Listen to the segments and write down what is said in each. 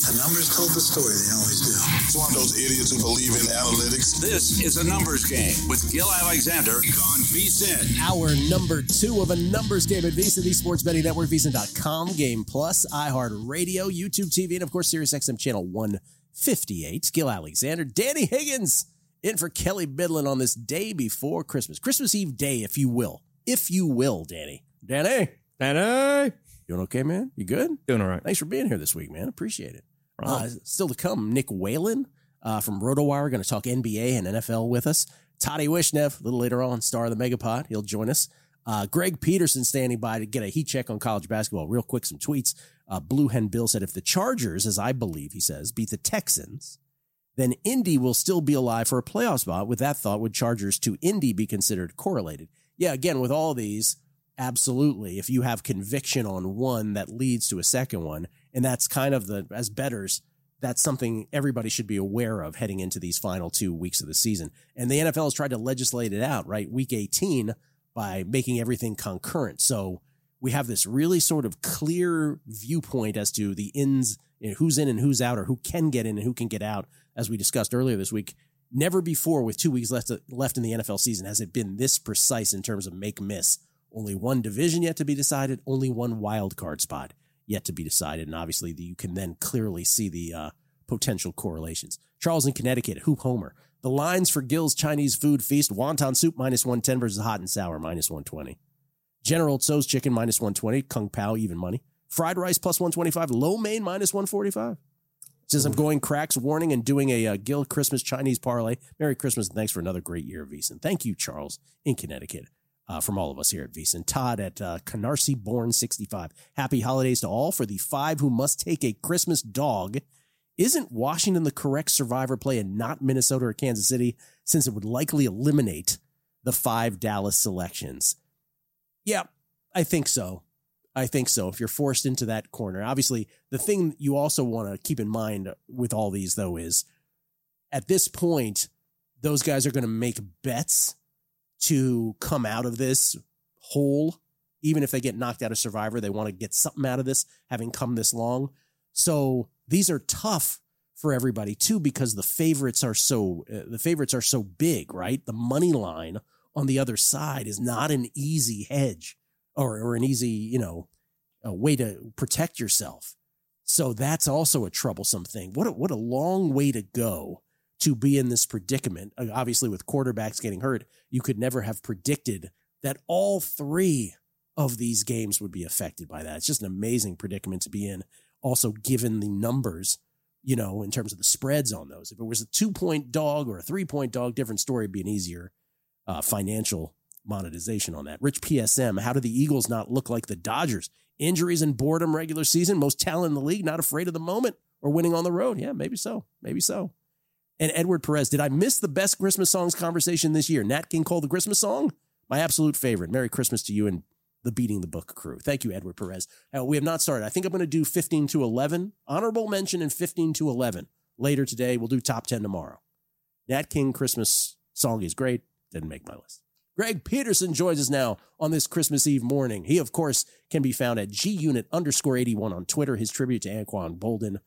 The numbers told the story. They always do. It's one of those idiots who believe in analytics. This is A Numbers Game with Gil Alexander on VSiN. Our number 2 of A Numbers Game at VSiN, the Sports Betting Network, VSiN.com, Game Plus, iHeartRadio, YouTube TV, and of course, SiriusXM Channel 158. Gil Alexander, Danny Higgins, in for Kelly Bidlin on this day before Christmas. Christmas Eve day, if you will. If you will, Danny. Danny. Doing okay, man? You good? Doing all right. Thanks for being here this week, man. Appreciate it. Still to come, Nick Whalen from RotoWire, going to talk NBA and NFL with us. Toddy Wishnev, a little later on, star of the Megapod. He'll join us. Greg Peterson standing by to get a heat check on college basketball. Real quick, some tweets. Blue Hen Bill said, if the Chargers, as I believe he says, beat the Texans, then Indy will still be alive for a playoff spot. With that thought, would Chargers to Indy be considered correlated? Yeah, again, with all these, absolutely. If you have conviction on one, that leads to a second one. And that's kind of as bettors, that's something everybody should be aware of heading into these final 2 weeks of the season. And the NFL has tried to legislate it out, right? Week 18 by making everything concurrent. So we have this really sort of clear viewpoint as to the ins, who's in and who's out, or who can get in and who can get out, as we discussed earlier this week. Never before, with 2 weeks left in the NFL season, has it been this precise in terms of make-miss. Only one division yet to be decided, only one wild card spot yet to be decided, and obviously you can then clearly see the potential correlations. Charles in Connecticut, Hoop Homer. The lines for Gil's Chinese food feast, wonton soup -110 versus hot and sour -120. General Tso's chicken -120, Kung Pao even money. Fried rice +125, lo mein -145. Says I'm going cracks warning and doing a Gil Christmas Chinese parlay. Merry Christmas and thanks for another great year of VSiN. Thank you, Charles in Connecticut. From all of us here at VSiN. Todd at Canarsie Born 65. Happy holidays to all. For the 5 who must take a Christmas dog, isn't Washington the correct survivor play and not Minnesota or Kansas City, since it would likely eliminate the 5 Dallas selections? Yeah, I think so. If you're forced into that corner. Obviously, the thing you also want to keep in mind with all these, though, is at this point, those guys are going to make bets to come out of this whole. Even if they get knocked out of Survivor, they want to get something out of this, having come this long. So these are tough for everybody too, because the favorites are so big, right? The money line on the other side is not an easy hedge or an easy, a way to protect yourself. So that's also a troublesome thing. What a long way to go to be in this predicament. Obviously, with quarterbacks getting hurt, you could never have predicted that all 3 of these games would be affected by that. It's just an amazing predicament to be in. Also, given the numbers, in terms of the spreads on those. If it was a 2-point dog or a 3-point dog, different story, it'd be an easier financial monetization on that. Rich PSM, how do the Eagles not look like the Dodgers? Injuries and boredom regular season, most talent in the league, not afraid of the moment or winning on the road. Yeah, maybe so. And Edward Perez, did I miss the best Christmas songs conversation this year? Nat King Cole, the Christmas song? My absolute favorite. Merry Christmas to you and the Beating the Book crew. Thank you, Edward Perez. We have not started. I think I'm going to do 15 to 11. Honorable mention in 15 to 11. Later today, we'll do top 10 tomorrow. Nat King Christmas song is great. Didn't make my list. Greg Peterson joins us now on this Christmas Eve morning. He, of course, can be found at gunit_81 on Twitter. His tribute to Anquan Bolden.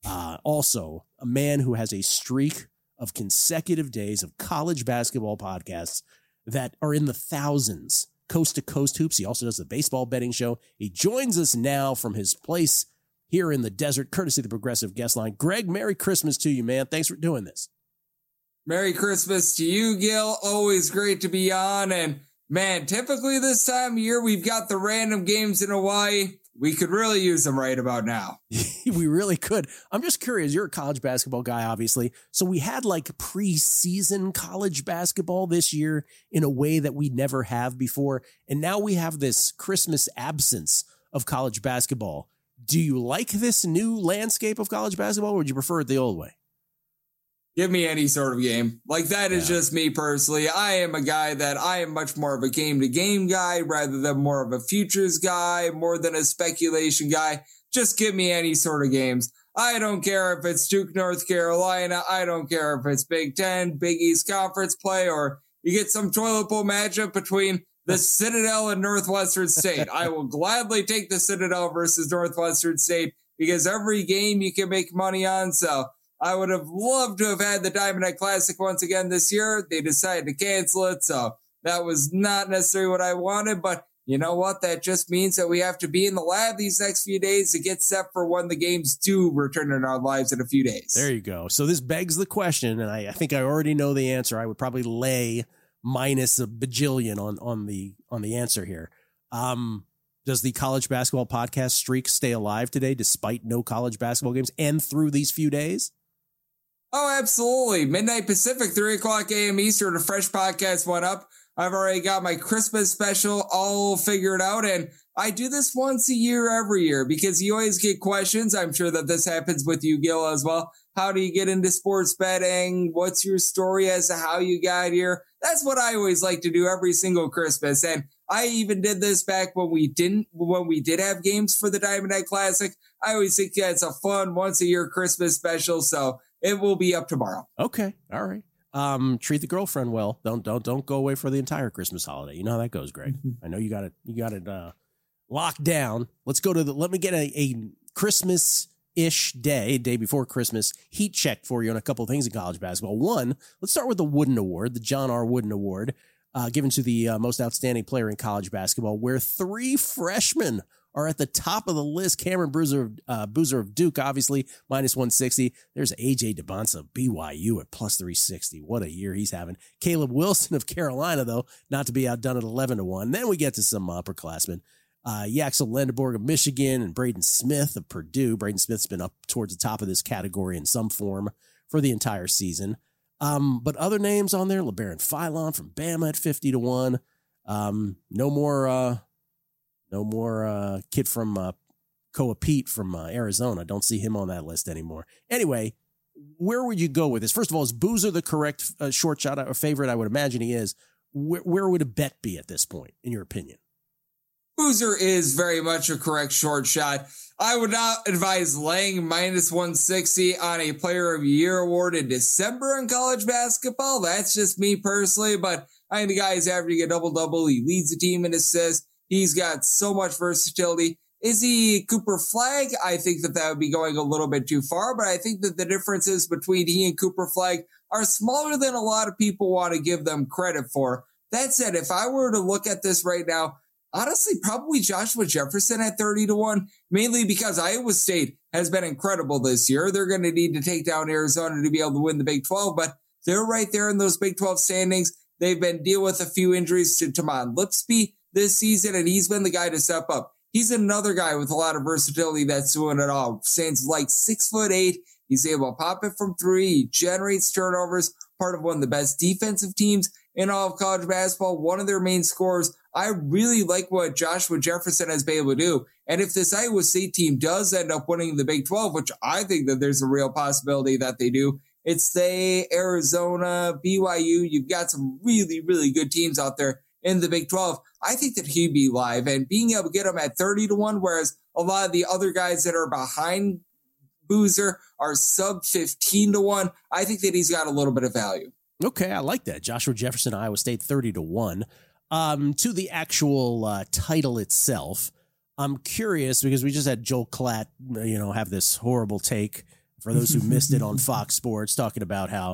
Also, a man who has a streak of consecutive days of college basketball podcasts that are in the thousands, coast to coast hoops. He also does the baseball betting show. He joins us now from his place here in the desert, courtesy of the Progressive Guest Line. Greg, Merry Christmas to you, man. Thanks for doing this. Merry Christmas to you, Gil. Always great to be on. And man, typically this time of year, we've got the random games in Hawaii. We could really use them right about now. We really could. I'm just curious. You're a college basketball guy, obviously. So we had like preseason college basketball this year in a way that we never have before. And now we have this Christmas absence of college basketball. Do you like this new landscape of college basketball, or would you prefer it the old way? Give me any sort of game. Like, that is just me personally. I am a guy that I am much more of a game-to-game guy rather than more of a futures guy, more than a speculation guy. Just give me any sort of games. I don't care if it's Duke, North Carolina. I don't care if it's Big Ten, Big East Conference play, or you get some toilet bowl matchup between the Citadel and Northwestern State. I will gladly take the Citadel versus Northwestern State because every game you can make money on. So I would have loved to have had the Diamond Head Classic once again this year. They decided to cancel it, so that was not necessarily what I wanted, but you know what? That just means that we have to be in the lab these next few days to get set for when the games do return in our lives in a few days. There you go. So this begs the question, and I think I already know the answer. I would probably lay minus a bajillion on the answer here. Does the college basketball podcast streak stay alive today despite no college basketball games and through these few days? Oh, absolutely. Midnight Pacific, 3 o'clock a.m. Eastern, a fresh podcast went up. I've already got my Christmas special all figured out, and I do this once a year every year because you always get questions. I'm sure that this happens with you, Gil, as well. How do you get into sports betting? What's your story as to how you got here? That's what I always like to do every single Christmas, and I even did this back when we did have games for the Diamond Head Classic. I always think that's a fun once a year Christmas special, so it will be up tomorrow. Okay, all right. Treat the girlfriend well. Don't go away for the entire Christmas holiday. You know how that goes, Greg. I know you got it locked down. Let me get a Christmas-ish day before Christmas heat check for you on a couple of things in college basketball. One, let's start with the Wooden Award, the John R. Wooden Award, given to the most outstanding player in college basketball, where 3 freshmen are at the top of the list. Cameron Boozer of Duke, obviously, minus 160. There's A.J. DeBonsa of BYU at plus 360. What a year he's having. Caleb Wilson of Carolina, though, not to be outdone at 11-1. Then we get to some upperclassmen. Yaxel Lendeborg of Michigan and Braden Smith of Purdue. Braden Smith's been up towards the top of this category in some form for the entire season. But other names on there, LeBaron Philon from Bama at 50-1. No more kid from Koa Pete from Arizona. Don't see him on that list anymore. Anyway, where would you go with this? First of all, is Boozer the correct short shot or favorite? I would imagine he is. Where would a bet be at this point, in your opinion? Boozer is very much a correct short shot. I would not advise laying minus 160 on a Player of the Year award in December in college basketball. That's just me personally, but I think the guy is averaging a double-double. He leads the team in assists. He's got so much versatility. Is he Cooper Flagg? I think that would be going a little bit too far, but I think that the differences between he and Cooper Flagg are smaller than a lot of people want to give them credit for. That said, if I were to look at this right now, honestly, probably Joshua Jefferson at 30-1, mainly because Iowa State has been incredible this year. They're going to need to take down Arizona to be able to win the Big 12, but they're right there in those Big 12 standings. They've been dealing with a few injuries to Tamon Lipsby this season, and he's been the guy to step up. He's another guy with a lot of versatility that's doing it all. Stands like 6'8". He's able to pop it from 3. He generates turnovers, part of one of the best defensive teams in all of college basketball, one of their main scorers. I really like what Joshua Jefferson has been able to do. And if this Iowa State team does end up winning the Big 12, which I think that there's a real possibility that they do, it's Arizona, BYU. You've got some really, really good teams out there in the Big 12. I think that he'd be live, and being able to get him at 30-1, whereas a lot of the other guys that are behind Boozer are sub 15-1. I think that he's got a little bit of value. Okay, I like that. Joshua Jefferson, Iowa State, 30-1. To the actual title itself, I'm curious because we just had Joel Klatt, have this horrible take for those who missed it on Fox Sports, talking about how,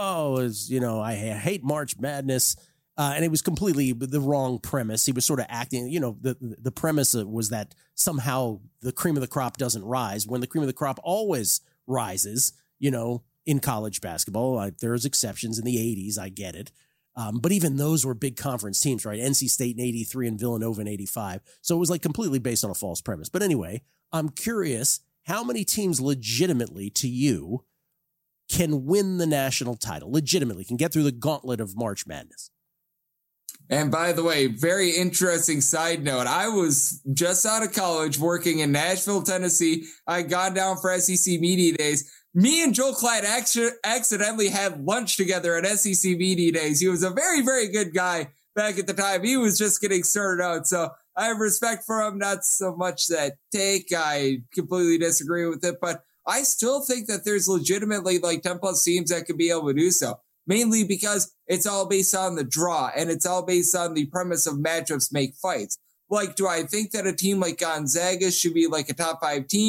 I hate March Madness. And it was completely the wrong premise. He was sort of acting, the premise was that somehow the cream of the crop doesn't rise when the cream of the crop always rises, in college basketball. There's exceptions in the 80s. I get it. But even those were big conference teams, right? NC State in 83 and Villanova in 85. So it was like completely based on a false premise. But anyway, I'm curious how many teams legitimately to you can win the national title, legitimately can get through the gauntlet of March Madness. And by the way, very interesting side note. I was just out of college working in Nashville, Tennessee. I got down for SEC Media Days. Me and Joel Klatt accidentally had lunch together at SEC Media Days. He was a very, very good guy back at the time. He was just getting started out. So I have respect for him. Not so much that take. I completely disagree with it, but I still think that there's legitimately like 10 plus teams that could be able to do so. Mainly because it's all based on the draw, and it's all based on the premise of matchups make fights. Like, do I think that a team like Gonzaga should be like a top 5 team and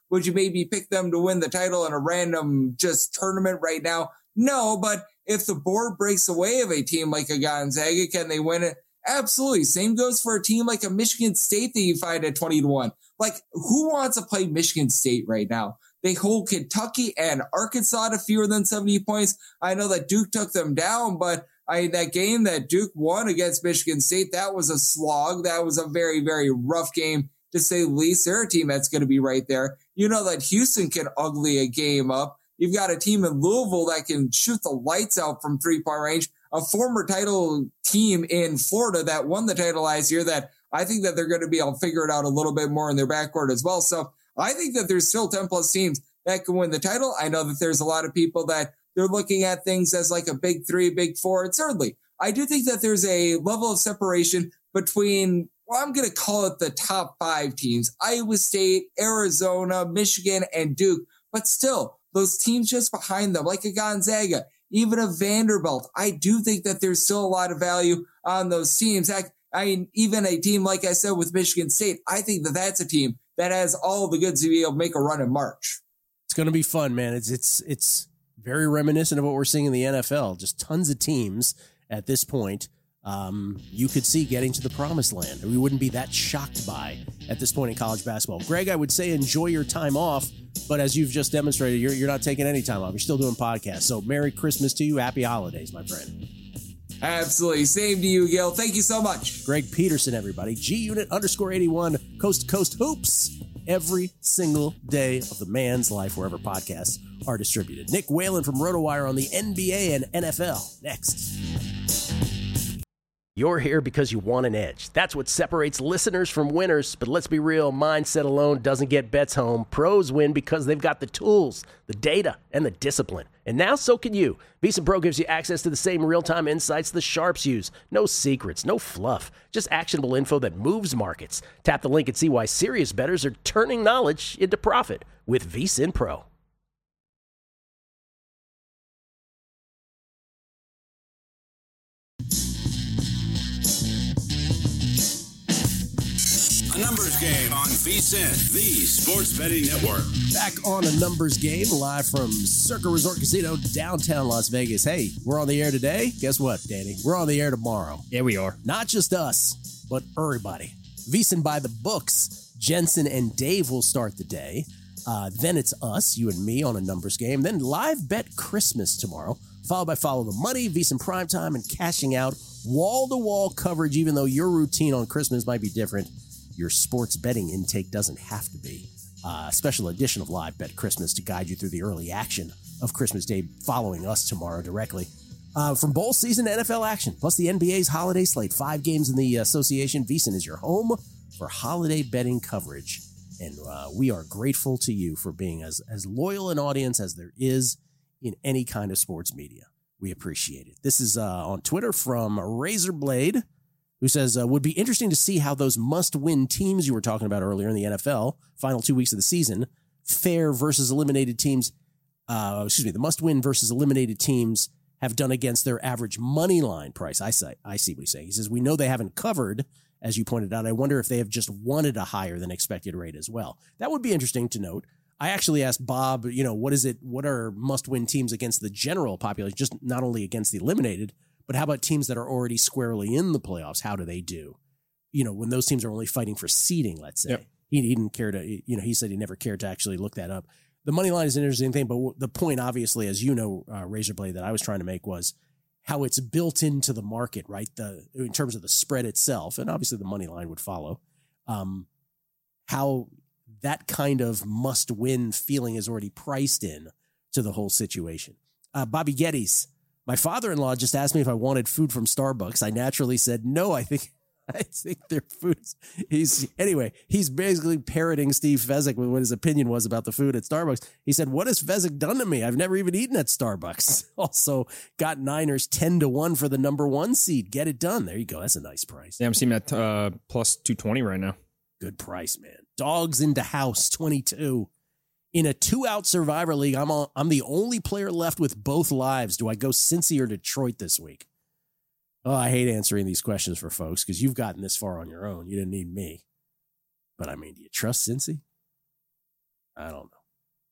Would you maybe pick them to win the title in a random just tournament right now? No, but if the board breaks away of a team like a Gonzaga, can they win it? Absolutely. Same goes for a team like a Michigan State that you find at 20-1. Like, who wants to play Michigan State right now? They hold Kentucky and Arkansas to fewer than 70 points. I know that Duke took them down, but that game that Duke won against Michigan State, that was a slog. That was a very, very rough game, to say the least. They're a team that's going to be right there. You know that Houston can ugly a game up. You've got a team in Louisville that can shoot the lights out from three-point range. A former title team in Florida that won the title last year that I think that they're going to be able to figure it out a little bit more in their backcourt as well. So I think that there's still 10 plus teams that can win the title. I know that there's a lot of people that they're looking at things as like a big three, big four. And certainly I do think that there's a level of separation between, well, I'm going to call it the top 5 teams, Iowa State, Arizona, Michigan, and Duke. But still, those teams just behind them, like a Gonzaga, even a Vanderbilt, I do think that there's still a lot of value on those teams. I mean, even a team, like I said, with Michigan State, I think that that's a team that has all the goods to be able to make a run in March. It's going to be fun, man. It's very reminiscent of what we're seeing in the NFL. Just tons of teams at this point you could see getting to the promised land. We wouldn't be that shocked by at this point in college basketball. Greg, I would say enjoy your time off, but as you've just demonstrated, you're not taking any time off. You're still doing podcasts. So Merry Christmas to you. Happy holidays, my friend. Absolutely. Same to you, Gil. Thank you so much. Greg Peterson, everybody. GUnit_81, Coast to Coast Hoops. Every single day of the man's life, wherever podcasts are distributed. Nick Whalen from RotoWire on the NBA and NFL. Next. You're here because you want an edge. That's what separates listeners from winners. But let's be real, mindset alone doesn't get bets home. Pros win because they've got the tools, the data, and the discipline. And now so can you. VEASAN Pro gives you access to the same real-time insights the sharps use. No secrets, no fluff, just actionable info that moves markets. Tap the link and see why serious bettors are turning knowledge into profit with VEASAN Pro. A numbers game on VSiN, the Sports Betting Network. Back on a numbers game, live from Circa Resort Casino, downtown Las Vegas. Hey, we're on the air today. Guess what, Danny? We're on the air tomorrow. Yeah, we are. Not just us, but everybody. VEASAN by the books. Jensen and Dave will start the day. Then it's us, you and me, on a numbers game. Then live bet Christmas tomorrow, followed by Follow the Money, VEASAN Primetime, and cashing out wall-to-wall coverage. Even though your routine on Christmas might be different, your sports betting intake doesn't have to be. A special edition of Live Bet Christmas to guide you through the early action of Christmas Day, following us tomorrow directly. From bowl season to NFL action, plus the NBA's holiday slate, 5 games in the association, VEASAN is your home for holiday betting coverage. And we are grateful to you for being as loyal an audience as there is in any kind of sports media. We appreciate it. This is on Twitter from Razorblade, who says, would be interesting to see how those must-win teams you were talking about earlier in the NFL, final 2 weeks of the season, fair versus eliminated teams, the must-win versus eliminated teams have done against their average money line price. I see what he's saying. He says, we know they haven't covered, as you pointed out. I wonder if they have just wanted a higher than expected rate as well. That would be interesting to note. I actually asked Bob, what are must-win teams against the general population, just not only against the eliminated, but how about teams that are already squarely in the playoffs? How do they do? When those teams are only fighting for seeding, let's say. Yep. He didn't care to, he said he never cared to actually look that up. The money line is an interesting thing, but the point, obviously, as you know, Razorblade, that I was trying to make was how it's built into the market, right? In terms of the spread itself, and obviously the money line would follow, how that kind of must-win feeling is already priced in to the whole situation. Bobby Geddes. My father-in-law just asked me if I wanted food from Starbucks. I naturally said no. I think their food is... He's basically parroting Steve Fezzik with what his opinion was about the food at Starbucks. He said, what has Fezzik done to me? I've never even eaten at Starbucks. Also got Niners 10-1 for the number 1 seed. Get it done. There you go. That's a nice price. Yeah, I'm seeing that plus 220 right now. Good price, man. Dogs into house, 22. In a 2-out Survivor League, I'm the only player left with both lives. Do I go Cincy or Detroit this week? Oh, I hate answering these questions for folks because you've gotten this far on your own. You didn't need me. But, do you trust Cincy? I don't know.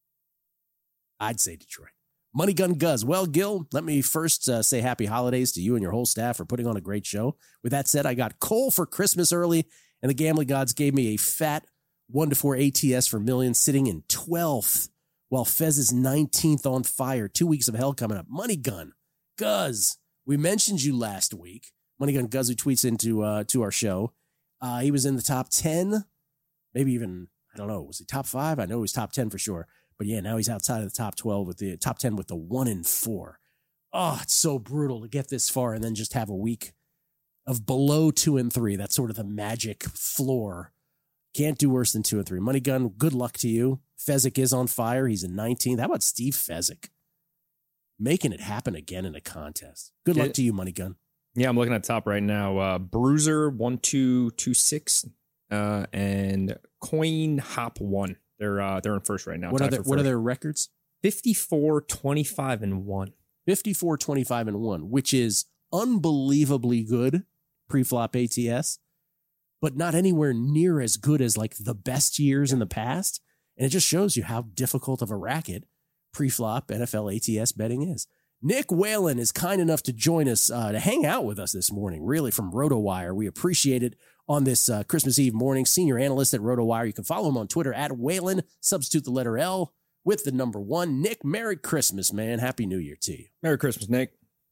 I'd say Detroit. Money Gun Guz. Well, Gil, let me first say happy holidays to you and your whole staff for putting on a great show. With that said, I got Cole for Christmas early, and the gambling gods gave me a fat 1-4 ATS for millions, sitting in 12th, while Fez is 19th on fire. 2 weeks of hell coming up. Money Gun Guz. We mentioned you last week. Money Gun Guz, who tweets into to our show. He was in the top 10, maybe even, I don't know, was he top 5? I know he was top 10 for sure. But yeah, now he's outside of the top 12 with the top 10 with the 1-4. Oh, it's so brutal to get this far and then just have a week of below 2-3. That's sort of the magic floor. Can't do worse than 2-3. Money Gun, good luck to you. Fezzik is on fire. He's in 19th. How about Steve Fezzik? Making it happen again in a contest. Good luck to you, Money Gun. Yeah, I'm looking at the top right now. Bruiser 1226 and Coin Hop 1. They're in first right now. What are their records? 54, 25, and 1. 54, 25, and 1, which is unbelievably good pre-flop ATS, but not anywhere near as good as like the best years in the past. And it just shows you how difficult of a racket pre-flop NFL ATS betting is. Nick Whalen is kind enough to join us, to hang out with us this morning, really from RotoWire. We appreciate it on this Christmas Eve morning. Senior analyst at RotoWire. You can follow him on Twitter at Whalen. Substitute the letter L with the number 1. Nick, Merry Christmas, man. Happy New Year to you. Merry Christmas, Nick.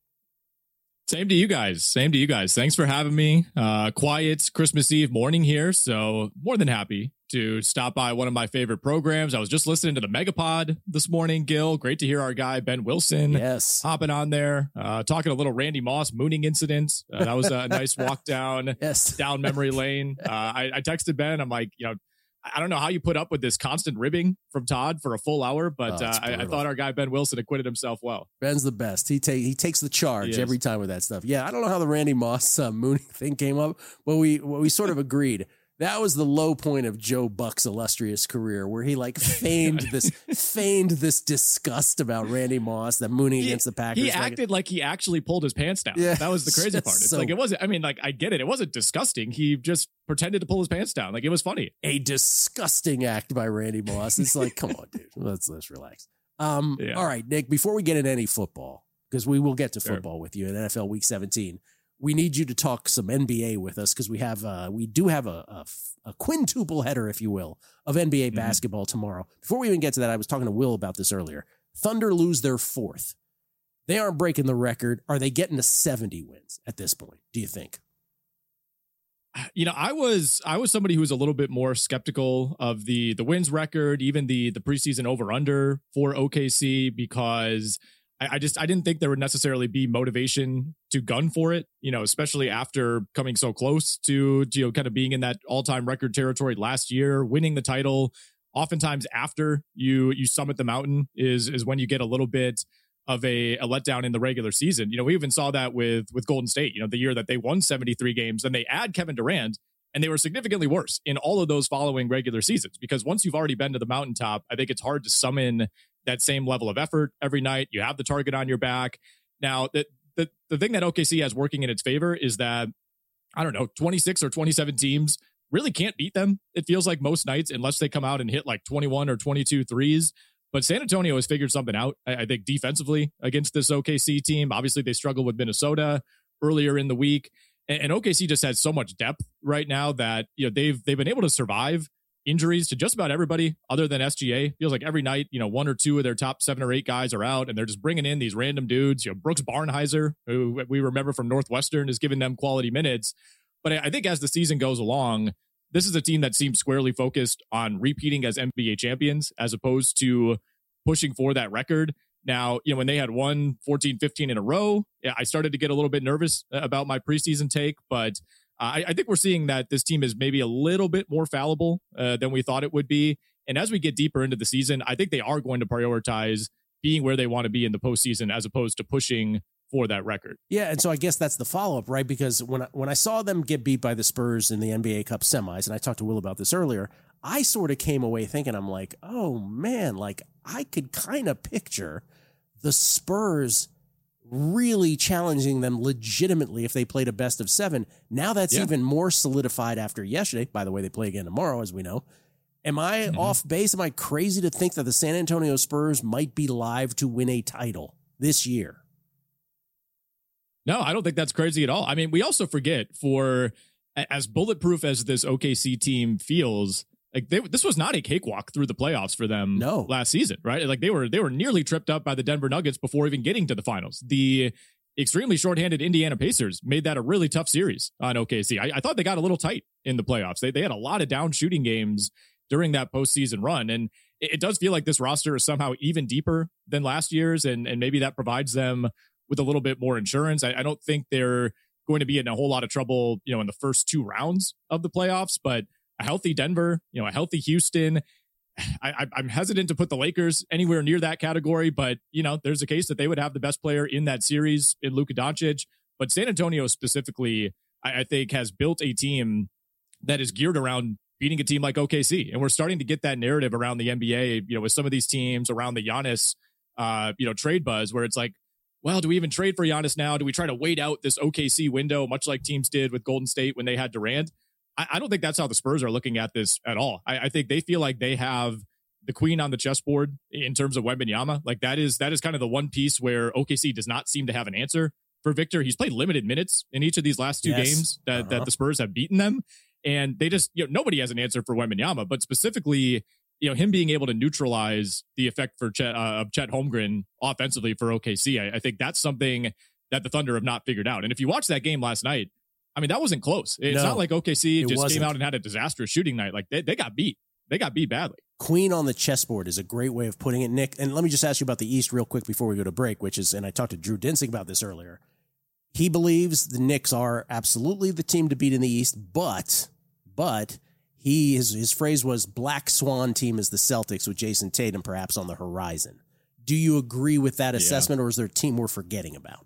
Same to you guys. Thanks for having me. Quiet Christmas Eve morning here. So more than happy to stop by one of my favorite programs. I was just listening to the Megapod this morning, Gil. Great to hear our guy, Ben Wilson, hopping on there, talking a little Randy Moss mooning incident. That was a nice walk down, down memory lane. I texted Ben. I'm like, I don't know how you put up with this constant ribbing from Todd for a full hour, but I thought our guy Ben Wilson acquitted himself well. Ben's the best. He takes the charge every time with that stuff. Yeah, I don't know how the Randy Moss mooning thing came up, but we sort of agreed. That was the low point of Joe Buck's illustrious career, where he like feigned this disgust about Randy Moss, that mooning against the Packers. He acted like he actually pulled his pants down. Yeah, that was the crazy part. It's like, it wasn't, I mean, like, I get it. It wasn't disgusting. He just pretended to pull his pants down. Like, it was funny. A disgusting act by Randy Moss. It's like, come on, dude. Let's relax. All right, Nick, before we get into any football, because we will get to football with you in NFL Week 17, we need you to talk some NBA with us, because we do have a quintuple header, if you will, of NBA basketball tomorrow. Before we even get to that, I was talking to Will about this earlier. Thunder lose their 4th. They aren't breaking the record. Are they getting to 70 wins at this point, do you think? I was somebody who was a little bit more skeptical of the wins record, even the preseason over under for OKC, because I didn't think there would necessarily be motivation to gun for it, especially after coming so close to, kind of being in that all-time record territory last year, winning the title. Oftentimes after you summit the mountain is when you get a little bit of a letdown in the regular season. We even saw that with Golden State, the year that they won 73 games, then they add Kevin Durant, and they were significantly worse in all of those following regular seasons, because once you've already been to the mountaintop, I think it's hard to summon that same level of effort every night. You have the target on your back. Now, the thing that OKC has working in its favor is that, 26 or 27 teams really can't beat them. It feels like most nights, unless they come out and hit like 21 or 22 threes. But San Antonio has figured something out, I think, defensively against this OKC team. Obviously, they struggled with Minnesota earlier in the week. And OKC just has so much depth right now that they've been able to survive injuries to just about everybody other than SGA. Feels like every night, 1 or 2 of their top 7 or 8 guys are out, and they're just bringing in these random dudes. Brooks Barnhizer, who we remember from Northwestern, is giving them quality minutes. But I think as the season goes along, this is a team that seems squarely focused on repeating as NBA champions as opposed to pushing for that record. Now, when they had won 14-15 in a row, I started to get a little bit nervous about my preseason take, but I think we're seeing that this team is maybe a little bit more fallible than we thought it would be. And as we get deeper into the season, I think they are going to prioritize being where they want to be in the postseason as opposed to pushing for that record. Yeah, and so I guess that's the follow-up, right? Because when I saw them get beat by the Spurs in the NBA Cup semis, and I talked to Will about this earlier, I sort of came away thinking, I'm like, oh man, like I could kind of picture the Spurs really challenging them legitimately if they played a best of 7. Now that's even more solidified after yesterday. By the way, they play again tomorrow, as we know. Am I off base? Am I crazy to think that the San Antonio Spurs might be live to win a title this year? No, I don't think that's crazy at all. I mean, we also forget, for as bulletproof as this OKC team feels, like this was not a cakewalk through the playoffs for them last season, right? Like they were nearly tripped up by the Denver Nuggets before even getting to the finals. The extremely shorthanded Indiana Pacers made that a really tough series on OKC. I thought they got a little tight in the playoffs. They had a lot of down shooting games during that postseason run. And it does feel like this roster is somehow even deeper than last year's. And maybe that provides them with a little bit more insurance. I don't think they're going to be in a whole lot of trouble, in the first 2 rounds of the playoffs, but a healthy Denver, a healthy Houston. I'm hesitant to put the Lakers anywhere near that category, but there's a case that they would have the best player in that series in Luka Doncic. But San Antonio specifically, I think, has built a team that is geared around beating a team like OKC, and we're starting to get that narrative around the NBA. With some of these teams around the Giannis, trade buzz, where it's like, well, do we even trade for Giannis now? Do we try to wait out this OKC window, much like teams did with Golden State when they had Durant? I don't think that's how the Spurs are looking at this at all. I think they feel like they have the queen on the chessboard in terms of Wembanyama. Like that is kind of the one piece where OKC does not seem to have an answer for Victor. He's played limited minutes in each of these last 2 games that the Spurs have beaten them. And they just, nobody has an answer for Wembanyama, but specifically, him being able to neutralize the effect for of Chet Holmgren offensively for OKC. I think that's something that the Thunder have not figured out. And if you watch that game last night, I mean, that wasn't close. It's not like OKC just came out and had a disastrous shooting night. Like they got beat. They got beat badly. Queen on the chessboard is a great way of putting it, Nick. And let me just ask you about the East real quick before we go to break, which is, and I talked to Drew Dinsick about this earlier. He believes the Knicks are absolutely the team to beat in the East, but his phrase was black swan team is the Celtics with Jason Tatum perhaps on the horizon. Do you agree with that assessment, or is there a team we're forgetting about?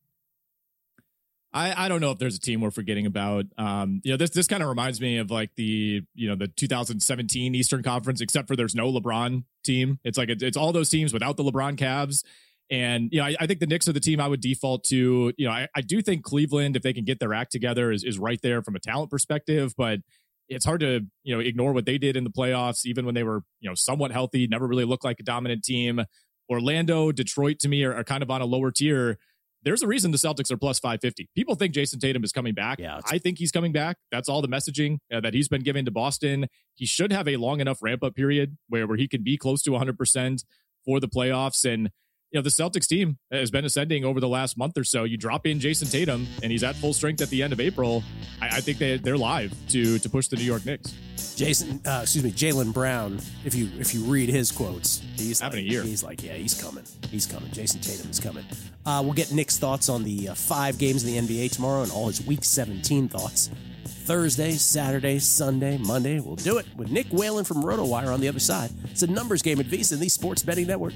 I don't know if there's a team we're forgetting about. This kind of reminds me of like the 2017 Eastern Conference, except for there's no LeBron team. It's like it's all those teams without the LeBron Cavs. And, I think the Knicks are the team I would default to. I do think Cleveland, if they can get their act together, is right there from a talent perspective, but it's hard to, ignore what they did in the playoffs, even when they were, somewhat healthy, never really looked like a dominant team. Orlando, Detroit to me are kind of on a lower tier. There's a reason the Celtics are plus 550. People think Jason Tatum is coming back. Yeah, I think he's coming back. That's all the messaging that he's been given to Boston. He should have a long enough ramp-up period where he can be close to 100% for the playoffs. And, the Celtics team has been ascending over the last month or so. You drop in Jason Tatum, and he's at full strength at the end of April. I think they're live to push the New York Knicks. Jaylen Brown, if you read his quotes, he's having a year. He's like, yeah, he's coming. Jason Tatum is coming. We'll get Nick's thoughts on the 5 games in the NBA tomorrow and all his Week 17 thoughts. Thursday, Saturday, Sunday, Monday. We'll do it with Nick Whalen from RotoWire on the other side. It's a numbers game at VSiN, the Sports Betting Network.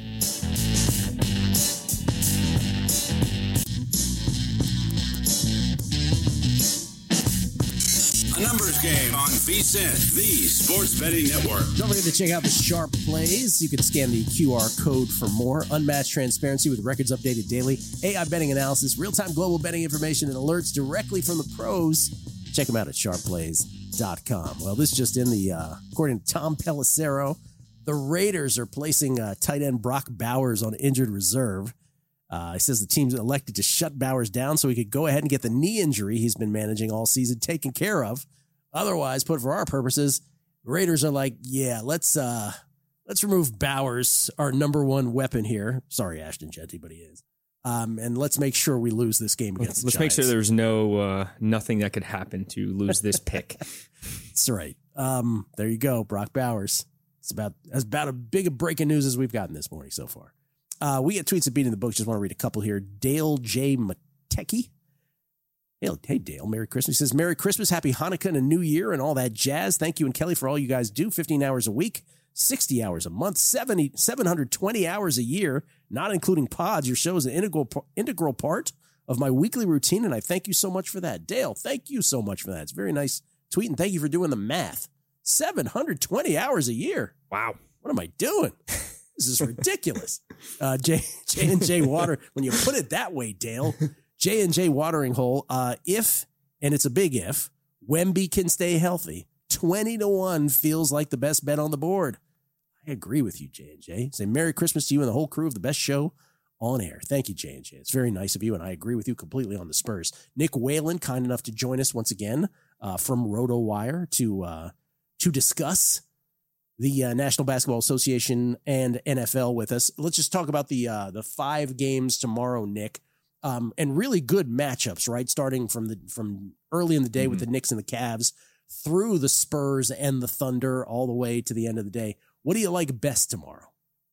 A numbers game on VSiN, the Sports Betting Network. Don't forget to check out the Sharp Plays. You can scan the QR code for more. Unmatched transparency with records updated daily. AI betting analysis, real-time global betting information, and alerts directly from the pros. Check them out at sharpplays.com. Well, this just in, according to Tom Pelissero, the Raiders are placing tight end Brock Bowers on injured reserve. He says the team's elected to shut Bowers down so he could go ahead and get the knee injury he's been managing all season taken care of. Otherwise, put for our purposes, Raiders are like, yeah, let's remove Bowers, our number one weapon here. Sorry, Ashton Jeanty, but he is. And let's make sure we lose this game against the Giants. Let's make sure there's no nothing that could happen to lose this pick. That's right. There you go, Brock Bowers. It's about as big a breaking news as we've gotten this morning so far. We get tweets at Beating the Books. Just want to read a couple here. Dale J. Matecki. Hey, Dale. Merry Christmas. He says, Merry Christmas, Happy Hanukkah, and a New Year, and all that jazz. Thank you and Kelly for all you guys do. 15 hours a week, 60 hours a month, 720 hours a year, not including pods. Your show is an integral part of my weekly routine, and I thank you so much for that. Dale, thank you so much for that. It's a very nice tweet, and thank you for doing the math. 720 hours a year. Wow. What am I doing? This is ridiculous. J&J Water, when you put it that way, Dale, J&J Watering Hole, if, and it's a big if, Wemby can stay healthy, 20-1 feels like the best bet on the board. I agree with you, J&J. Say Merry Christmas to you and the whole crew of the best show on air. Thank you, J&J. It's very nice of you, and I agree with you completely on the Spurs. Nick Whalen, kind enough to join us once again from RotoWire to discuss the National Basketball Association and NFL with us. Let's just talk about the 5 games tomorrow, Nick, and really good matchups, right? Starting from early in the day with the Knicks and the Cavs through the Spurs and the Thunder all the way to the end of the day. What do you like best tomorrow?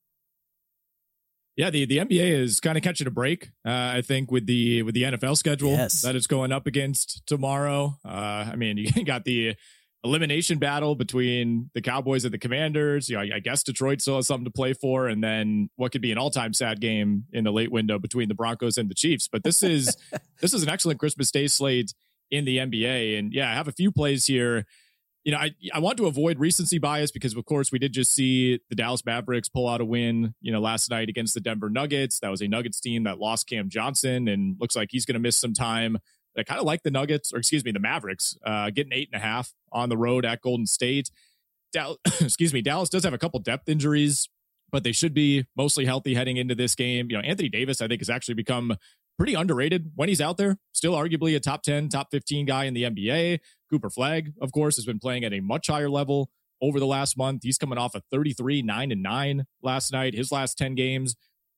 Yeah, the NBA is kind of catching a break, I think, with the NFL schedule that it's going up against tomorrow. I mean, you got the elimination battle between the Cowboys and the Commanders. You know, I guess Detroit still has something to play for, and then what could be an all-time sad game in the late window between the Broncos and the Chiefs. But this is an excellent Christmas Day slate in the NBA, and yeah, I have a few plays here. You know, I want to avoid recency bias because, of course, we did just see the Dallas Mavericks pull out a win, you know, last night against the Denver Nuggets. That was a Nuggets team that lost Cam Johnson and looks like he's going to miss some time. I kind of like the Mavericks, getting 8.5 on the road at Golden State. Dallas does have a couple depth injuries, but they should be mostly healthy heading into this game. You know, Anthony Davis, I think, has actually become pretty underrated when he's out there. Still arguably a top 10, top 15 guy in the NBA. Cooper Flagg, of course, has been playing at a much higher level over the last month. He's coming off a 33, 9-9 last night. His last 10 games,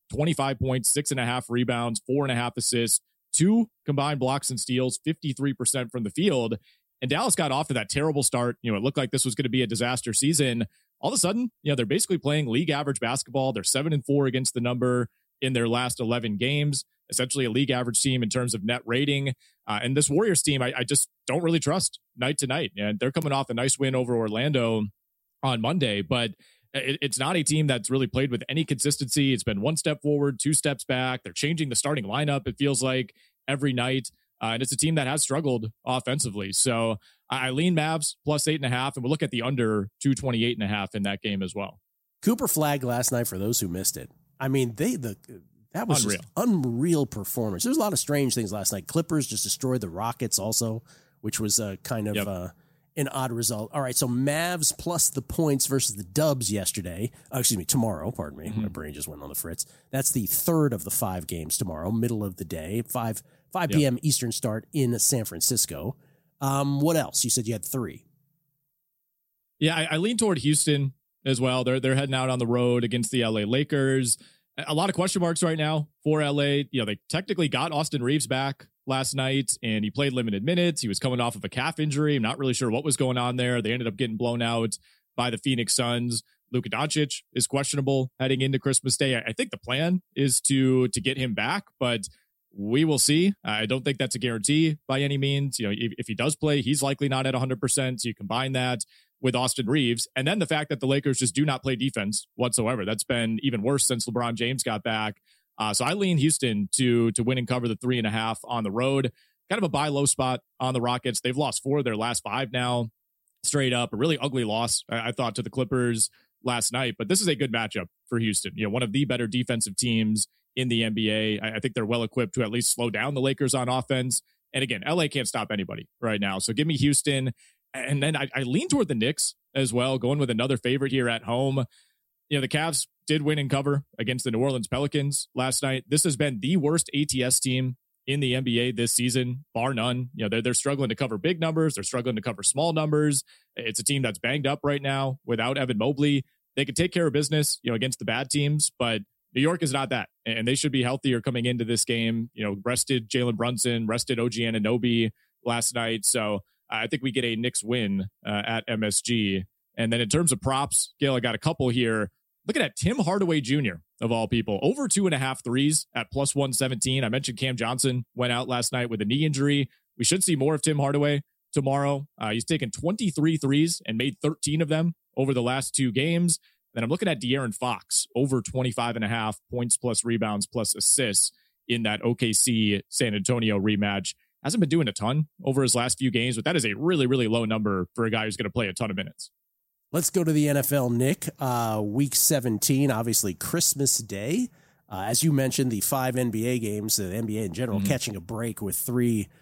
25 points, 6.5 rebounds, 4.5 assists, 2 combined blocks and steals, 53% from the field. And Dallas got off to that terrible start. You know, it looked like this was going to be a disaster season. All of a sudden, you know, they're basically playing league average basketball. They're 7-4 against the number in their last 11 games. Essentially a league average team in terms of net rating. And this Warriors team, I just don't really trust night to night. And they're coming off a nice win over Orlando on Monday, but it's not a team that's really played with any consistency. It's been 1 step forward, 2 steps back. They're changing the starting lineup, it feels like, every night. And it's a team that has struggled offensively. So I lean Mavs plus 8.5, and we'll look at the under 228.5 in that game as well. Cooper Flagg last night, for those who missed it. I mean, that was unreal. Just unreal performance. There was a lot of strange things last night. Clippers just destroyed the Rockets also, which was kind of an odd result. All right, so Mavs plus the points versus the Dubs yesterday. Tomorrow, pardon me. My brain just went on the fritz. That's the third of the 5 games tomorrow, middle of the day, 5 p.m. Eastern start in San Francisco. What else? You said you had 3. Yeah, I lean toward Houston as well. They're heading out on the road against the LA Lakers. A lot of question marks right now for LA. You know, they technically got Austin Reeves back last night and he played limited minutes. He was coming off of a calf injury. I'm not really sure what was going on there. They ended up getting blown out by the Phoenix Suns. Luka Doncic is questionable heading into Christmas Day. I think the plan is to get him back, but we will see. I don't think that's a guarantee by any means. You know, if he does play, he's likely not at 100%. So you combine that with Austin Reeves, and then the fact that the Lakers just do not play defense whatsoever. That's been even worse since LeBron James got back. So I lean Houston to win and cover the 3.5 on the road. Kind of a buy low spot on the Rockets. They've lost 4 of their last 5 now, straight up. A really ugly loss, I thought, to the Clippers last night. But this is a good matchup for Houston. You know, one of the better defensive teams in the NBA. I think they're well equipped to at least slow down the Lakers on offense. And again, LA can't stop anybody right now. So give me Houston. And then I lean toward the Knicks as well, going with another favorite here at home. You know, the Cavs did win and cover against the New Orleans Pelicans last night. This has been the worst ATS team in the NBA this season, bar none. You know, they're struggling to cover big numbers. They're struggling to cover small numbers. It's a team that's banged up right now without Evan Mobley. They could take care of business, you know, against the bad teams, but New York is not that. And they should be healthier coming into this game. You know, rested Jalen Brunson, rested OG Anunoby last night. So I think we get a Knicks win at MSG. And then in terms of props, Gail, I got a couple here. Looking at Tim Hardaway Jr., of all people, over 2.5 threes at plus 117. I mentioned Cam Johnson went out last night with a knee injury. We should see more of Tim Hardaway tomorrow. He's taken 23 threes and made 13 of them over the last 2 games. Then I'm looking at De'Aaron Fox, over 25.5 points plus rebounds plus assists in that OKC San Antonio rematch. Hasn't been doing a ton over his last few games, but that is a really, really low number for a guy who's going to play a ton of minutes. Let's go to the NFL, Nick. Week 17, obviously Christmas Day. As you mentioned, the 5 NBA games, the NBA in general, catching a break with 3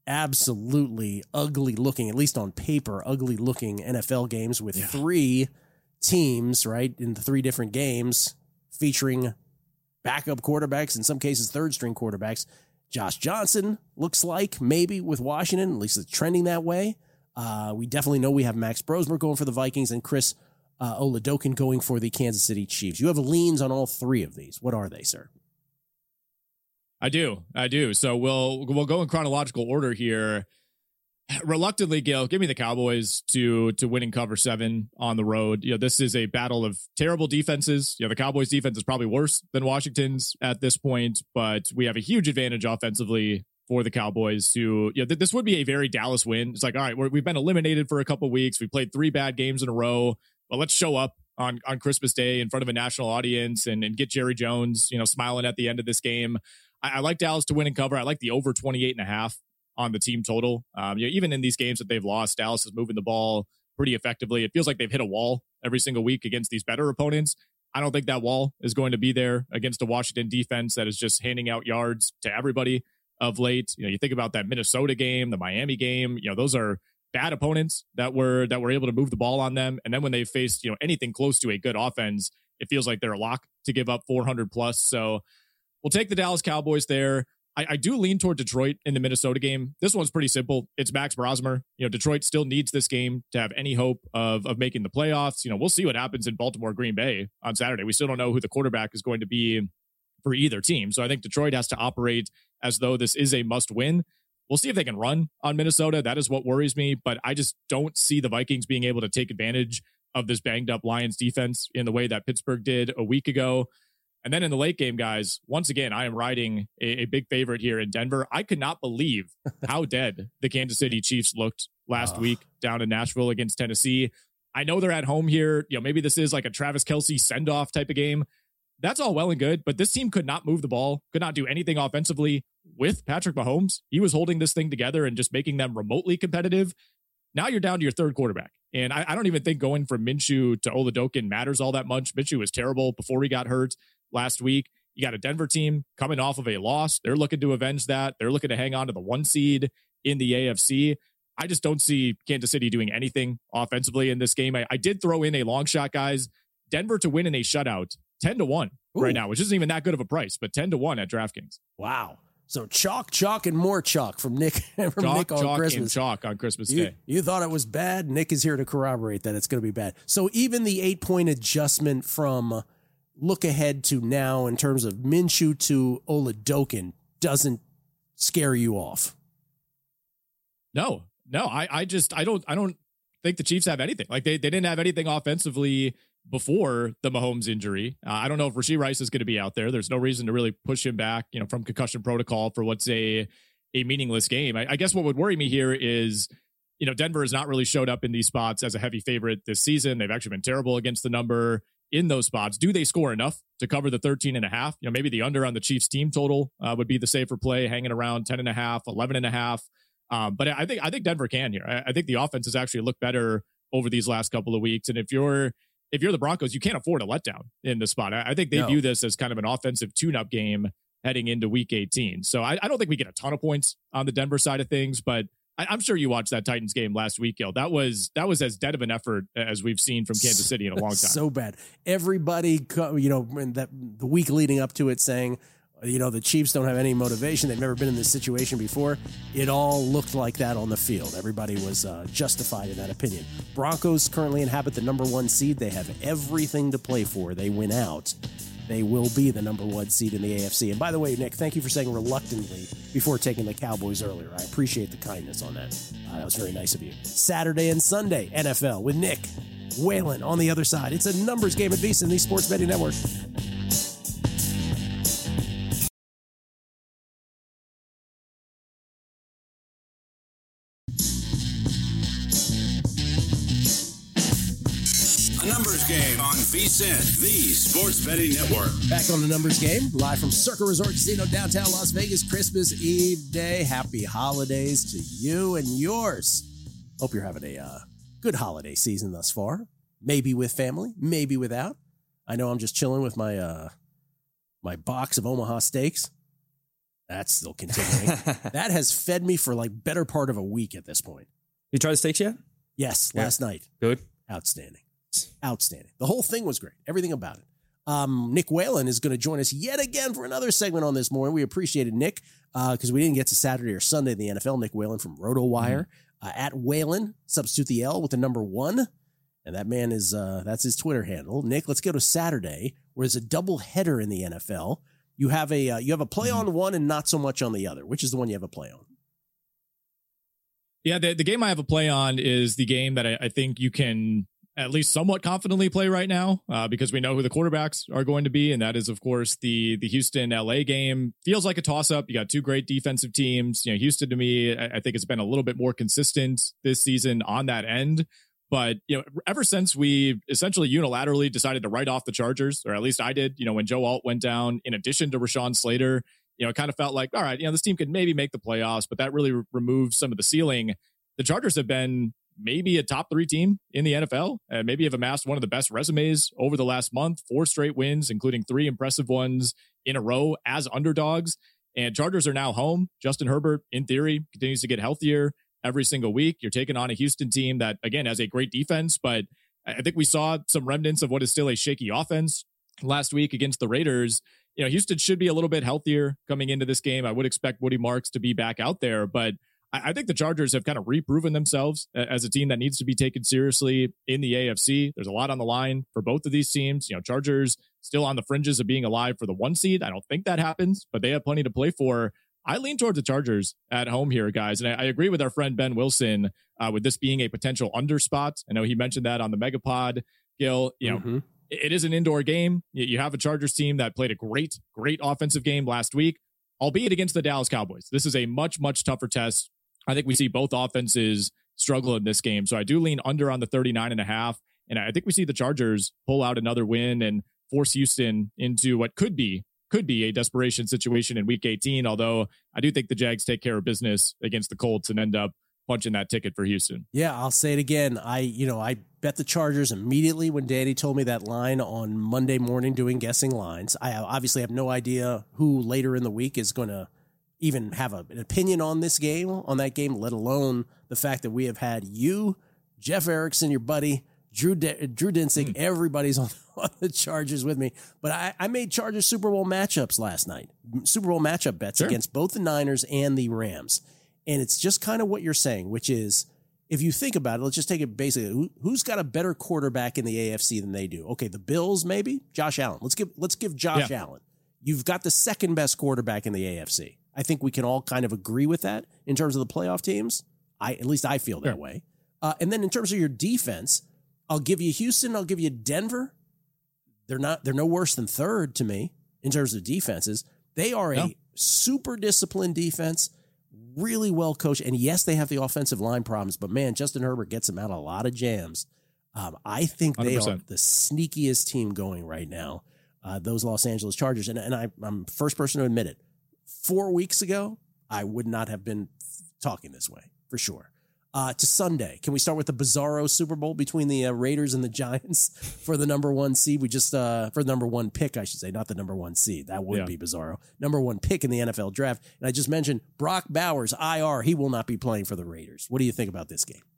absolutely ugly looking, at least on paper, ugly looking NFL games with three teams, right, in the three different games featuring backup quarterbacks, in some cases third string quarterbacks. Josh Johnson looks like maybe with Washington, at least it's trending that way. We definitely know we have Max Brosmer going for the Vikings and Chris Oladokun going for the Kansas City Chiefs. You have leans on all three of these. What are they, sir? I do. So we'll go in chronological order here. Reluctantly, Gil, give me the Cowboys to win and cover 7 on the road. This is a battle of terrible defenses. The Cowboys defense is probably worse than Washington's at this point, but we have a huge advantage offensively for the Cowboys who, this would be a very Dallas win. It's like, all right, we've been eliminated for a couple of weeks. We played 3 bad games in a row, but let's show up on Christmas Day in front of a national audience and get Jerry Jones, smiling at the end of this game. I like Dallas to win and cover. I like the over 28.5 on the team total. Even in these games that they've lost, Dallas is moving the ball pretty effectively. It feels like they've hit a wall every single week against these better opponents. I don't think that wall is going to be there against a Washington defense that is just handing out yards to everybody of late. You think about that Minnesota game, the Miami game, those are bad opponents that were able to move the ball on them. And then when they faced, anything close to a good offense, it feels like they're a lock to give up 400 plus. So we'll take the Dallas Cowboys there. I do lean toward Detroit in the Minnesota game. This one's pretty simple. It's Max Brosmer. Detroit still needs this game to have any hope of making the playoffs. We'll see what happens in Baltimore, Green Bay on Saturday. We still don't know who the quarterback is going to be for either team. So I think Detroit has to operate as though this is a must win. We'll see if they can run on Minnesota. That is what worries me, but I just don't see the Vikings being able to take advantage of this banged up Lions defense in the way that Pittsburgh did a week ago. And then in the late game, guys, once again, I am riding a big favorite here in Denver. I could not believe how dead the Kansas City Chiefs looked last week down in Nashville against Tennessee. I know they're at home here. Maybe this is like a Travis Kelce send-off type of game. That's all well and good, but this team could not move the ball, could not do anything offensively with Patrick Mahomes. He was holding this thing together and just making them remotely competitive. Now you're down to your third quarterback. And I don't even think going from Minshew to Oladokun matters all that much. Minshew was terrible before he got hurt last week. You got a Denver team coming off of a loss. They're looking to avenge that. They're looking to hang on to the 1 seed in the AFC. I just don't see Kansas City doing anything offensively in this game. I did throw in a long shot, guys. Denver to win in a shutout, 10-1 right now, which isn't even that good of a price, but 10-1 at DraftKings. Wow. So chalk, and more chalk from Nick. Nick on Christmas. And chalk on Christmas Day. You thought it was bad. Nick is here to corroborate that it's going to be bad. So even the 8-point adjustment from look ahead to now in terms of Minshew to Oladokun doesn't scare you off. No. I don't think the Chiefs have anything. Like they didn't have anything offensively before the Mahomes injury. I don't know if Rashee Rice is going to be out there. There's no reason to really push him back, from concussion protocol for what's a meaningless game. I guess what would worry me here is, Denver has not really showed up in these spots as a heavy favorite this season. They've actually been terrible against the number in those spots. Do they score enough to cover the 13.5? Maybe the under on the Chiefs team total would be the safer play, hanging around 10.5, 11.5. But I think Denver can here. I think the offense has actually looked better over these last couple of weeks. And if you're the Broncos, you can't afford a letdown in this spot. I think they view this as kind of an offensive tune-up game heading into Week 18. So I don't think we get a ton of points on the Denver side of things, but I'm sure you watched that Titans game last week, Gil. That was as dead of an effort as we've seen from Kansas City in a long time. So bad. Everybody, the week leading up to it saying, the Chiefs don't have any motivation. They've never been in this situation before. It all looked like that on the field. Everybody was justified in that opinion. Broncos currently inhabit the number 1 seed. They have everything to play for. They win out. They will be the number 1 seed in the AFC. And by the way, Nick, thank you for saying reluctantly before taking the Cowboys earlier. I appreciate the kindness on that. That was very nice of you. Saturday and Sunday, NFL with Nick Whalen on the other side. It's a numbers game at VSiN, the Sports Betting Network. Game on VSiN, the Sports Betting Network. Back on the numbers game, live from Circa Resort Casino, downtown Las Vegas, Christmas Eve day. Happy holidays to you and yours. Hope you're having a good holiday season thus far. Maybe with family, maybe without. I know I'm just chilling with my my box of Omaha steaks. That's still continuing. That has fed me for like better part of a week at this point. You tried the steaks yet? Yes, last night. Good. Outstanding. The whole thing was great. Everything about it. Nick Whalen is going to join us yet again for another segment on this morning. We appreciated Nick because we didn't get to Saturday or Sunday in the NFL. Nick Whalen from RotoWire at Whalen. Substitute the L with the number 1. And that man is, that's his Twitter handle. Nick, let's go to Saturday, where there's a double header in the NFL. You have a play on one and not so much on the other. Which is the one you have a play on? Yeah, the game I have a play on is the game that I think you can at least somewhat confidently play right now because we know who the quarterbacks are going to be. And that is, of course, the Houston-LA game. Feels like a toss-up. You got two great defensive teams. Houston, to me, I think it's been a little bit more consistent this season on that end. But, ever since we essentially unilaterally decided to write off the Chargers, or at least I did, when Joe Alt went down, in addition to Rashawn Slater, it kind of felt like, all right, this team could maybe make the playoffs, but that really removes some of the ceiling. The Chargers have been maybe a top 3 team in the NFL, maybe have amassed one of the best resumes over the last month, 4 straight wins, including 3 impressive ones in a row as underdogs. And Chargers are now home. Justin Herbert, in theory, continues to get healthier every single week. You're taking on a Houston team that, again, has a great defense, but I think we saw some remnants of what is still a shaky offense last week against the Raiders. Houston should be a little bit healthier coming into this game. I would expect Woody Marks to be back out there, but I think the Chargers have kind of reproven themselves as a team that needs to be taken seriously in the AFC. There's a lot on the line for both of these teams. Chargers still on the fringes of being alive for the 1 seed. I don't think that happens, but they have plenty to play for. I lean towards the Chargers at home here, guys. And I agree with our friend Ben Wilson with this being a potential under spot. I know he mentioned that on the Megapod, Gil. It is an indoor game. You have a Chargers team that played a great offensive game last week, albeit against the Dallas Cowboys. This is a much, much tougher test. I think we see both offenses struggle in this game. So I do lean under on the 39.5. And I think we see the Chargers pull out another win and force Houston into what could be a desperation situation in week 18. Although I do think the Jags take care of business against the Colts and end up punching that ticket for Houston. Yeah, I'll say it again. I bet the Chargers immediately when Danny told me that line on Monday morning doing guessing lines. I obviously have no idea who later in the week is going to even have an opinion on that game, let alone the fact that we have had you, Jeff Erickson, your buddy, Drew Dinsick, everybody's on the Chargers with me. But I made Chargers Super Bowl matchups last night, Super Bowl matchup bets against both the Niners and the Rams. And it's just kind of what you're saying, which is, if you think about it, let's just take it basically. Who's got a better quarterback in the AFC than they do? Okay, the Bills, maybe? Josh Allen. Let's give Josh Allen. You've got the second best quarterback in the AFC. I think we can all kind of agree with that in terms of the playoff teams. At least I feel that way. And then in terms of your defense, I'll give you Houston. I'll give you Denver. They're no worse than third to me in terms of defenses. They are a super disciplined defense, really well coached. And yes, they have the offensive line problems, but man, Justin Herbert gets them out of a lot of jams. I think they 100%. Are the sneakiest team going right now. Those Los Angeles Chargers. And I'm first person to admit it. 4 weeks ago, I would not have been talking this way, for sure. To Sunday, can we start with the bizarro Super Bowl between the Raiders and the Giants for the number 1 seed? We just, for the number 1 pick, I should say, not the number 1 seed. That would be bizarro. Number 1 pick in the NFL draft. And I just mentioned Brock Bowers, IR. He will not be playing for the Raiders. What do you think about this game?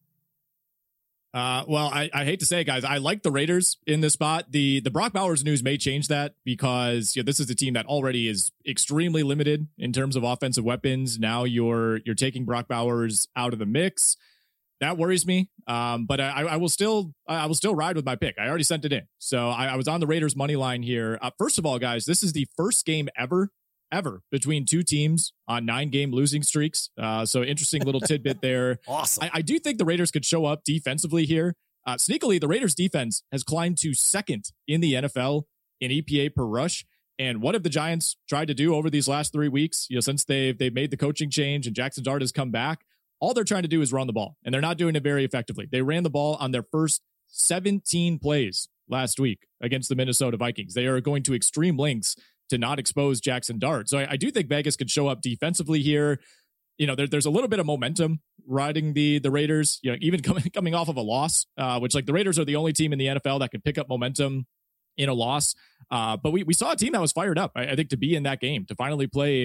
Well, I hate to say it, guys. I like the Raiders in this spot. The Brock Bowers news may change that because this is a team that already is extremely limited in terms of offensive weapons. Now you're taking Brock Bowers out of the mix. That worries me. But I will still ride with my pick. I already sent it in. So I was on the Raiders money line here. First of all, guys, this is the first game ever between two teams on 9-game losing streaks. So interesting little tidbit there. Awesome. I do think the Raiders could show up defensively here. Sneakily, the Raiders defense has climbed to second in the NFL in EPA per rush. And what have the Giants tried to do over these last 3 weeks? Since they've made the coaching change and Jackson Dart has come back, all they're trying to do is run the ball, and they're not doing it very effectively. They ran the ball on their first 17 plays last week against the Minnesota Vikings. They are going to extreme lengths to not expose Jackson Dart. So I do think Vegas could show up defensively here. There's a little bit of momentum riding the Raiders, even coming off of a loss, which the Raiders are the only team in the NFL that could pick up momentum in a loss. But we saw a team that was fired up, I think, to be in that game, to finally play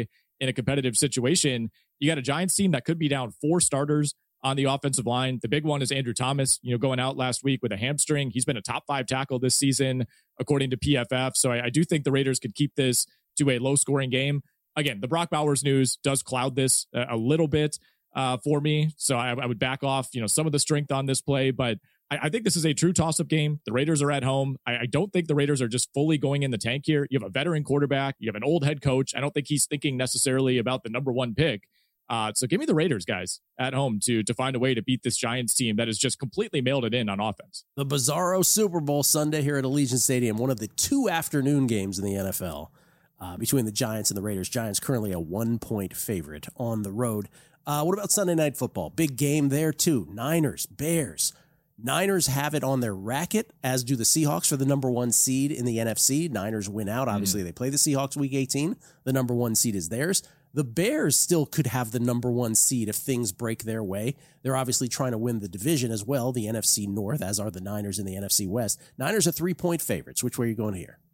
in a competitive situation. You got a Giants team that could be down 4 starters on the offensive line. The big one is Andrew Thomas, going out last week with a hamstring. He's been a top 5 tackle this season, according to PFF. So I do think the Raiders could keep this to a low scoring game. Again, the Brock Bowers news does cloud this a little bit for me. So I would back off, some of the strength on this play, but I think this is a true toss-up game. The Raiders are at home. I don't think the Raiders are just fully going in the tank here. You have a veteran quarterback. You have an old head coach. I don't think he's thinking necessarily about the number 1 pick. So give me the Raiders, guys, at home to find a way to beat this Giants team that has just completely mailed it in on offense. The Bizarro Super Bowl Sunday here at Allegiant Stadium, one of the 2 afternoon games in the NFL between the Giants and the Raiders. Giants currently a 1-point favorite on the road. What about Sunday Night Football? Big game there, too. Niners, Bears. Niners have it on their racket, as do the Seahawks for the number 1 seed in the NFC. Niners win out. Obviously, they play the Seahawks week 18. The number 1 seed is theirs. The Bears still could have the number 1 seed if things break their way. They're obviously trying to win the division as well, the NFC North, as are the Niners in the NFC West. Niners are 3-point favorites. Which way are you going here?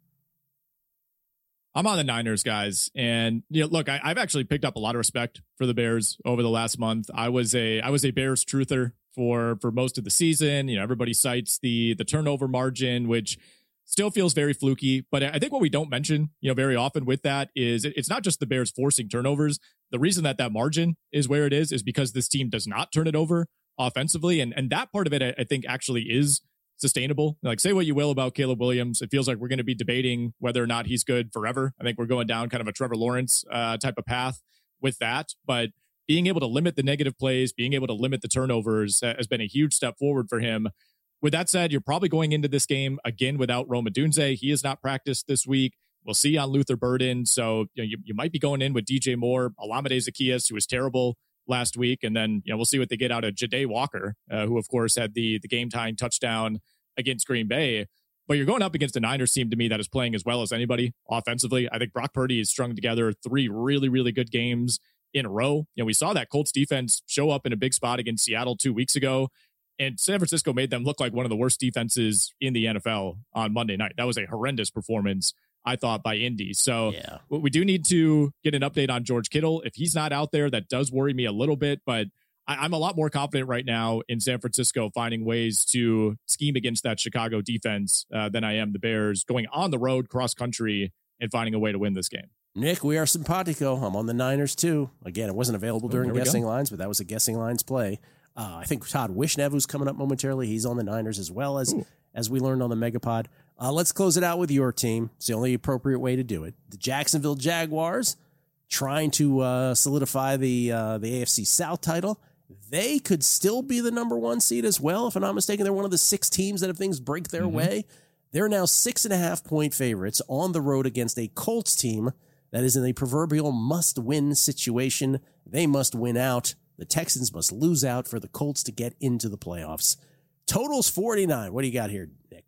I'm on the Niners, guys. And look, I've actually picked up a lot of respect for the Bears over the last month. I was a Bears truther for most of the season. Everybody cites the turnover margin, which still feels very fluky. But I think what we don't mention, very often with that is it's not just the Bears forcing turnovers. The reason that margin is where it is because this team does not turn it over offensively. And that part of it, I think, actually is sustainable. Like, say what you will about Caleb Williams. It feels like we're going to be debating whether or not he's good forever. I think we're going down kind of a Trevor Lawrence type of path with that. But being able to limit the negative plays, being able to limit the turnovers has been a huge step forward for him. With that said, you're probably going into this game again without Rome Odunze. He has not practiced this week. We'll see on Luther Burden. So you might be going in with DJ Moore, Olamide Zaccheaus, who was terrible last week. And then we'll see what they get out of Ja'Day Walker, who, of course, had the game-tying touchdown against Green Bay. But you're going up against a Niners team, to me, that is playing as well as anybody offensively. I think Brock Purdy has strung together 3 really, really good games in a row. We saw that Colts defense show up in a big spot against Seattle 2 weeks ago. And San Francisco made them look like one of the worst defenses in the NFL on Monday night. That was a horrendous performance, I thought, by Indy. So we do need to get an update on George Kittle. If he's not out there, that does worry me a little bit. But I'm a lot more confident right now in San Francisco finding ways to scheme against that Chicago defense than I am the Bears going on the road cross country and finding a way to win this game. Nick, we are simpatico. I'm on the Niners, too. Again, it wasn't available during guessing lines, but that was a guessing lines play. I think Todd Wishnev, who's coming up momentarily, he's on the Niners as well, as we learned on the Megapod. Let's close it out with your team. It's the only appropriate way to do it. The Jacksonville Jaguars, trying to solidify the AFC South title. They could still be the number 1 seed as well. If I'm not mistaken, they're one of the 6 teams that if things break their way. They're now 6.5-point favorites on the road against a Colts team that is in a proverbial must-win situation. They must win out. The Texans must lose out for the Colts to get into the playoffs. Total's 49. What do you got here, Nick?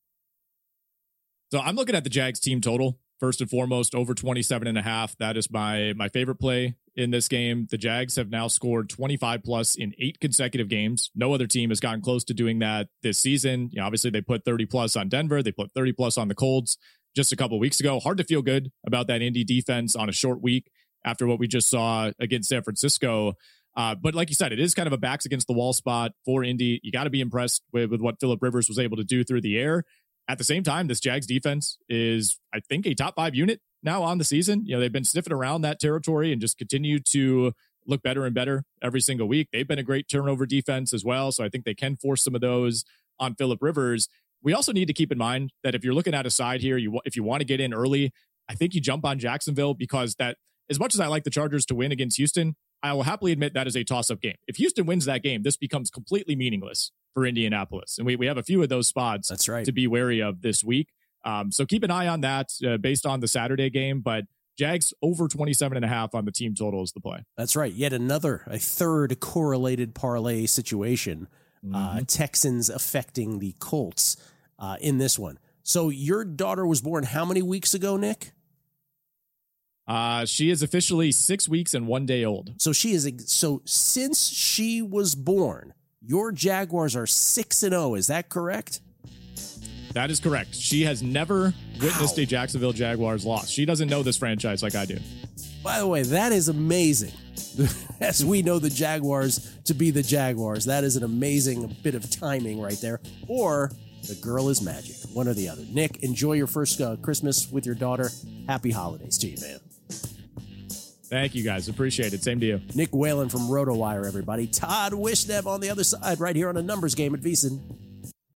So I'm looking at the Jags team total. First and foremost, over 27.5. That is my favorite play in this game. The Jags have now scored 25 plus in 8 consecutive games. No other team has gotten close to doing that this season. Obviously they put 30 plus on Denver. They put 30 plus on the Colts just a couple of weeks ago. Hard to feel good about that Indy defense on a short week after what we just saw against San Francisco. But like you said, it is kind of a backs against the wall spot for Indy. You got to be impressed with what Phillip Rivers was able to do through the air. At the same time, this Jags defense is, I think, a top 5 unit now on the season. They've been sniffing around that territory and just continue to look better and better every single week. They've been a great turnover defense as well. So I think they can force some of those on Phillip Rivers. We also need to keep in mind that if you're looking at a side here, if you want to get in early, I think you jump on Jacksonville because that, as much as I like the Chargers to win against Houston, I will happily admit that is a toss-up game. If Houston wins that game, this becomes completely meaningless for Indianapolis. And we have a few of those spots That's right. to be wary of this week. So keep an eye on that based on the Saturday game. But Jags over 27.5 on the team total is the play. That's right. Yet a third correlated parlay situation. Texans affecting the Colts in this one. So your daughter was born how many weeks ago, Nick? She is officially 6 weeks and 1 day old. So since she was born, your Jaguars are 6-0. Is that correct? That is correct. She has never witnessed a Jacksonville Jaguars loss. She doesn't know this franchise like I do. By the way, that is amazing. As we know the Jaguars to be the Jaguars, that is an amazing bit of timing right there. Or the girl is magic, one or the other. Nick, enjoy your first Christmas with your daughter. Happy holidays to you, man. Thank you, guys. Appreciate it. Same to you. Nick Whalen from RotoWire, everybody. Todd Wishnev on the other side right here on A Numbers Game at VSiN.